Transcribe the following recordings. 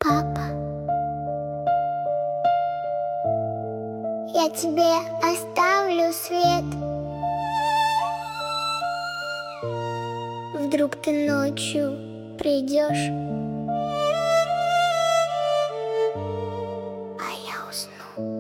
Папа, я тебе оставлю свет. Вдруг ты ночью придешь, а я усну.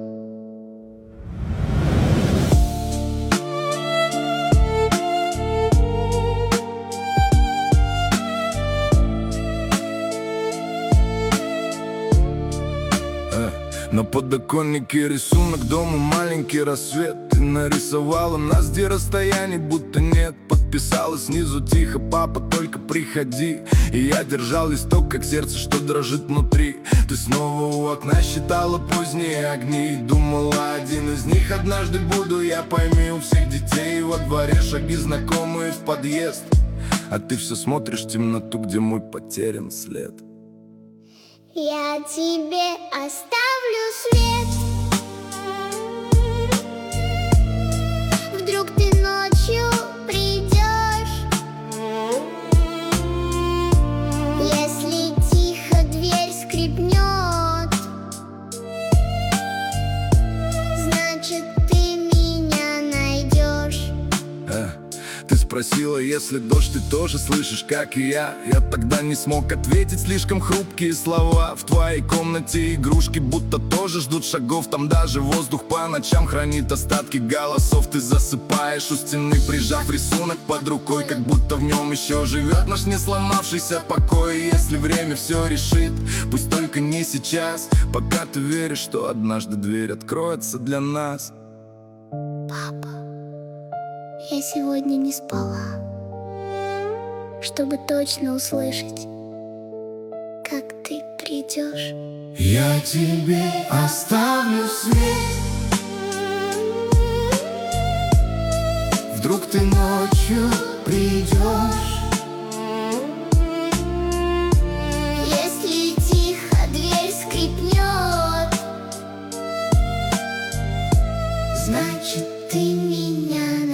На подоконнике рисунок, дома маленький рассвет. Ты нарисовала нас, где расстояний будто нет. Подписала снизу тихо: папа, только приходи. И я держал листок, как сердце, что дрожит внутри. Ты снова у окна считала поздние огни. Думала, один из них однажды буду я. Пойми, у всех детей во дворе шаги знакомые в подъезд. А ты все смотришь в темноту, где мой потерян след. Я тебе оставлю свет. Вдруг ты ночью придешь, если тихо дверь скрипнет, значит, ты меня найдешь. Ты спросила, если дождь, ты тоже слышишь, как и я. Я тогда не смог ответить, слишком хрупкие слова. В твоей комнате игрушки будто тоже ждут шагов. Там даже воздух по ночам хранит остатки голосов. Ты засыпаешь у стены, прижав рисунок под рукой, как будто в нем еще живет наш не сломавшийся покой. Если время все решит, пусть только не сейчас, пока ты веришь, что однажды дверь откроется для нас. Папа, я сегодня не спала, чтобы точно услышать, как ты придешь. Я тебе оставлю свет. Вдруг ты ночью придешь, если тихо дверь скрипнет, значит, ты меня